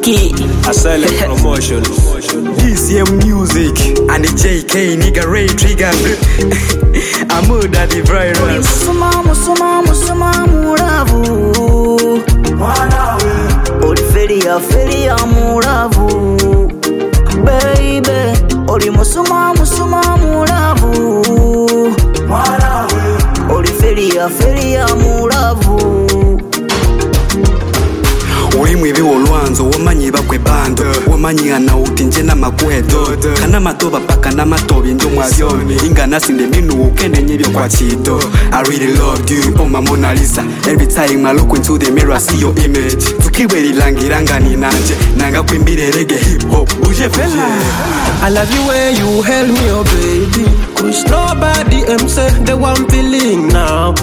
Lucky. A silent promotion. DCM Music and the JK nigga Ray Trigger. I'm a daddy virus. Musuma muravu. Oli feria muravu. Baby, oli musuma muravu. Oli feria muravu. Ulimwe biwo lwanzo wamanyi bakwe bando wamanyi ana utinje na makuhedo kana matoba paka na matobi ndo mwavyoni ingana sinde minu ukene nyebyo kwa chito. I really loved you oh my Mona Lisa. Every time I look into the mirror see your image. Tukiweli langiranga ni nanje nanga kwimbire reggae hip hop uje fella. I love you when you held me oh baby. Cause nobody say the one feeling now.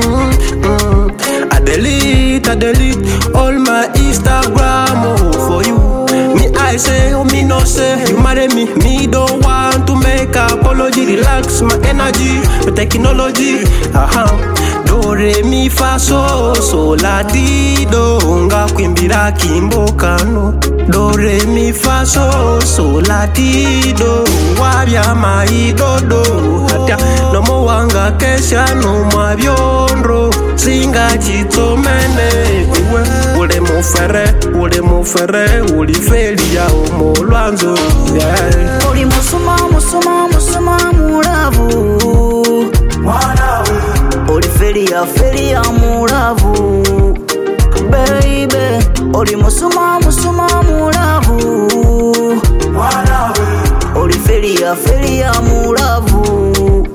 I delete all my Instagram for you. Me I say, oh me no say, you marry me. Me don't want to make apology. Relax my energy, the technology. Do re mi fa so la di do nga kwimbira kimboka no. Do re mi fa so la di do wabya mai do hatia no mo wanga kesha no mwabyondro singa chitomene uwe ule mufere uli feria omo lwanzo Oli musuma muravu. Oli feria muravu. Baby, oli musuma muravu. Oli feria muravu.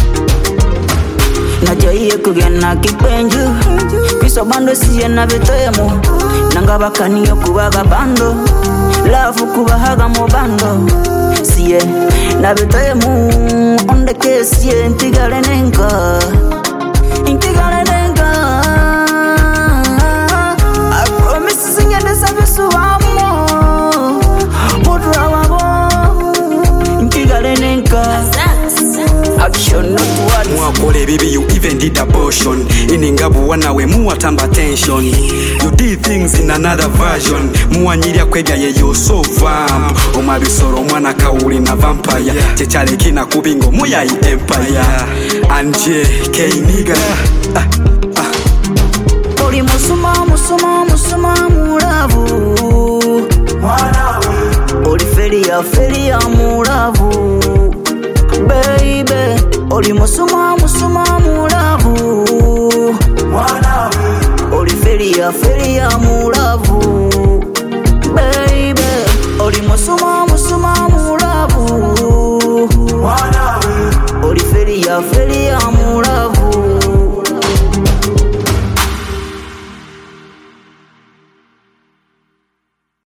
Najaye kugena kipenju Piso bando siye na betemo Nanga bakaniyo kubaga bando Lafu kubahaga mo bando Siye na betemo Onde ke siye intigale nenga I promise sinye desabisu wamo Mudra wabo Intigale nenga Action not words. Mwakole baby you even did abortion. Iningabu wanawe muwatamba tension. You did things in another version. Muwanyiria kwega ye you so vamp. Omabisoro mwana kauli na vampire. Chechale kina kubingo muya i empire. Anje K nigga. Oli musuma muravu. Oli feria muravu. Baby, oli musuma muravu. Oli feria muravu. Baby, oli musuma muravu. Oli feria